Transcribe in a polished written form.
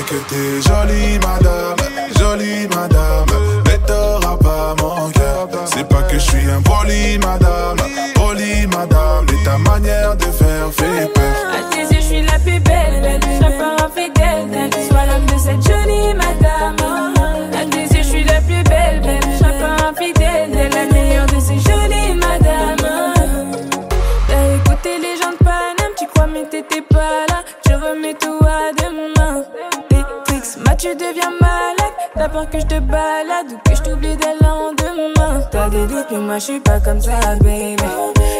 que t'es jolie madame, mais t'auras pas mon cœur. C'est pas que je suis impoli madame, et ta manière de faire fait peur. À tes yeux je suis la plus belle, je serai pas infidèle, sois l'homme de cette jolie madame. À tes yeux je suis la plus belle, je serai pas infidèle, la meilleure de ces jolies madames. T'as écouté les gens de Paname, tu crois mais t'étais pas là. Je remets tout à demain. Tes tricks, tu deviens malade. T'as peur que je te balade ou que je t'oublie dès le lendemain. T'as des doutes mais moi je suis pas comme ça baby.